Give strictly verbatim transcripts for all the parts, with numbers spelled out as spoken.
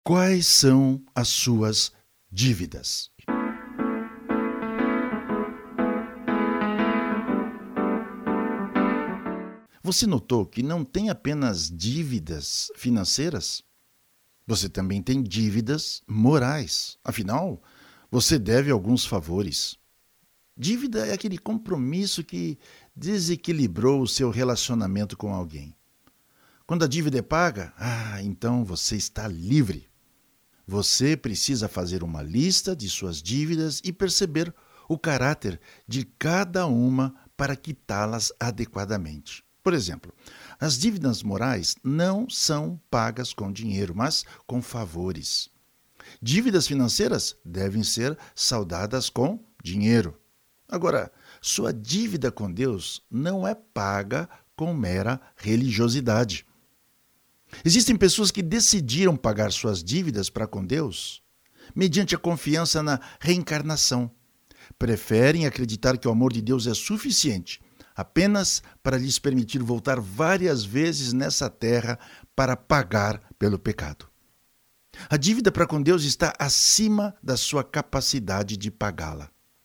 Quais são as suas dívidas? Você notou que não tem apenas dívidas financeiras? Você também tem dívidas morais. Afinal, você deve alguns favores. Dívida é aquele compromisso que desequilibrou o seu relacionamento com alguém. Quando a dívida é paga, ah, então você está livre. Você precisa fazer uma lista de suas dívidas e perceber o caráter de cada uma para quitá-las adequadamente. Por exemplo, as dívidas morais não são pagas com dinheiro, mas com favores. Dívidas financeiras devem ser saldadas com dinheiro. Agora, sua dívida com Deus não é paga com mera religiosidade. Existem pessoas que decidiram pagar suas dívidas para com Deus mediante a confiança na reencarnação. Preferem acreditar que o amor de Deus é suficiente apenas para lhes permitir voltar várias vezes nessa terra para pagar pelo pecado. A dívida para com Deus está acima da sua capacidade de pagá-la.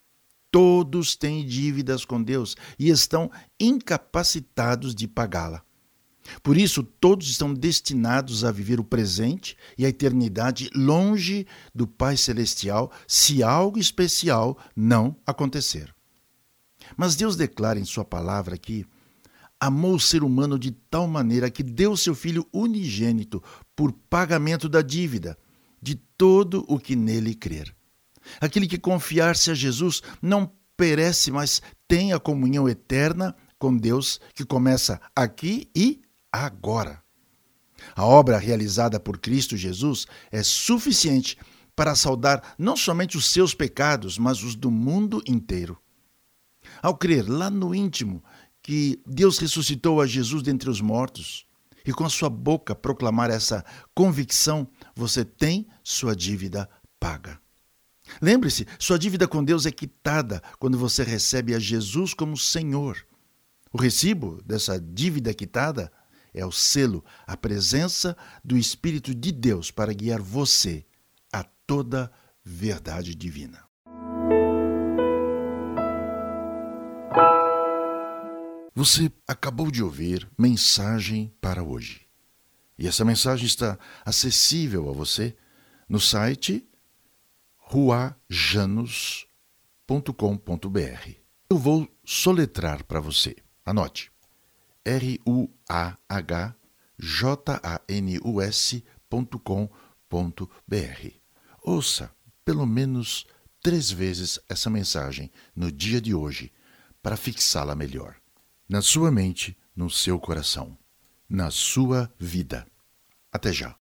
Todos têm dívidas com Deus e estão incapacitados de pagá-la. Por isso, todos estão destinados a viver o presente e a eternidade longe do Pai Celestial se algo especial não acontecer. Mas Deus declara em sua palavra que amou o ser humano de tal maneira que deu seu Filho unigênito por pagamento da dívida de todo o que nele crer. Aquele que confiar-se a Jesus não perece, mas tem a comunhão eterna com Deus que começa aqui e agora. A obra realizada por Cristo Jesus é suficiente para saldar não somente os seus pecados, mas os do mundo inteiro. Ao crer lá no íntimo que Deus ressuscitou a Jesus dentre os mortos e com a sua boca proclamar essa convicção, você tem sua dívida paga. Lembre-se, sua dívida com Deus é quitada quando você recebe a Jesus como Senhor. O recibo dessa dívida quitada é o selo, a presença do Espírito de Deus para guiar você a toda verdade divina. Você acabou de ouvir Mensagem para Hoje. E essa mensagem está acessível a você no site ruajanos ponto com ponto b r. Eu vou soletrar para você. Anote. R U A H J A N U S ponto com ponto b r. Ouça pelo menos três vezes essa mensagem no dia de hoje para fixá-la melhor. Na sua mente, no seu coração, na sua vida. Até já.